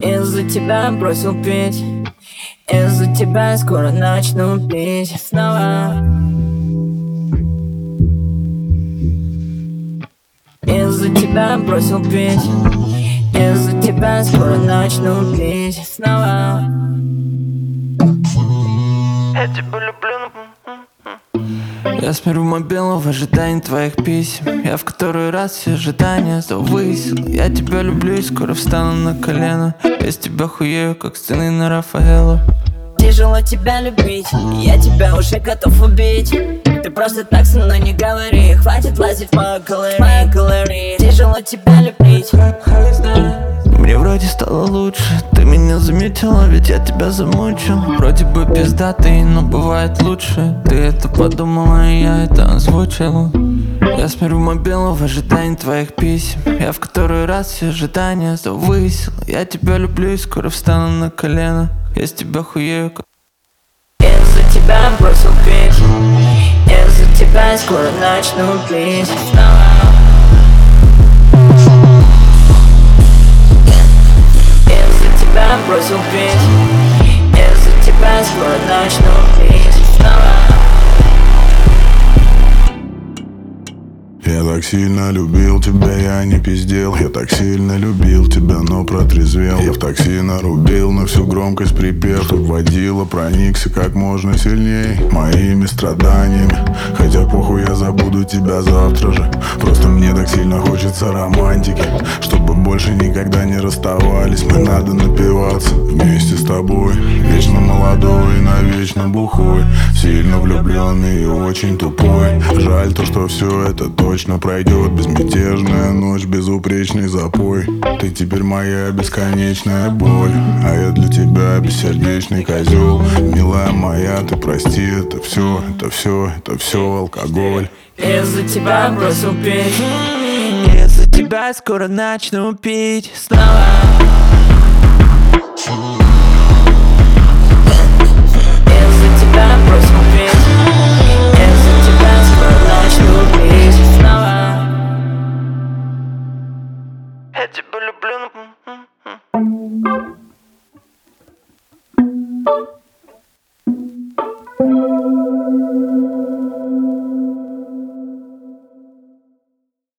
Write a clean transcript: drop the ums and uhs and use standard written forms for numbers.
Из-за тебя бросил пить, из-за тебя скоро начну пить снова. Из-за тебя бросил пить, из-за тебя скоро начну пить снова. Я тебя люблю. Я смотрю мобилу в ожидании твоих писем. Я в который раз все ожидания завысил. Я тебя люблю и скоро встану на колено. Без тебя хуею, как стены на Рафаэлло. Тяжело тебя любить, я тебя уже готов убить. Ты просто так со мной не говори, хватит лазить в мою галерею. Тяжело тебя любить. Мне вроде стало лучше, ты меня заметила, ведь я тебя замучил. Вроде бы пиздатый, но бывает лучше. Ты это подумала, и я это озвучил. Я смотрю мобилу в ожидании твоих писем. Я в который раз все ожидания завысил. Я тебя люблю и скоро встану на колено. Я с тебя хуею. Из-за тебя бросил пить, из-за тебя скоро начну пить снова. Из-за тебя бросил пить, из-за тебя скоро начну пить снова. Я так сильно любил тебя, я не пиздел. Я так сильно любил тебя, но протрезвел. Я в такси нарубил на всю громкость припев. Тут водила проникся как можно сильней моими страданиями. Хотя похуй, я забуду тебя завтра же. Просто мне так сильно хочется романтики, чтобы больше никогда не расставались. Мы надо напиваться вместе с тобой. Вечно молодой и навечно бухой, сильно влюбленный и очень тупой. Жаль то, что все это точно пройдет. Безмятежная ночь, безупречный запой. Ты теперь моя бесконечная боль, а я для тебя бессердечный козел. Милая моя, ты прости, это все алкоголь. Из-за тебя бросил пить, Из-за тебя скоро начну пить снова.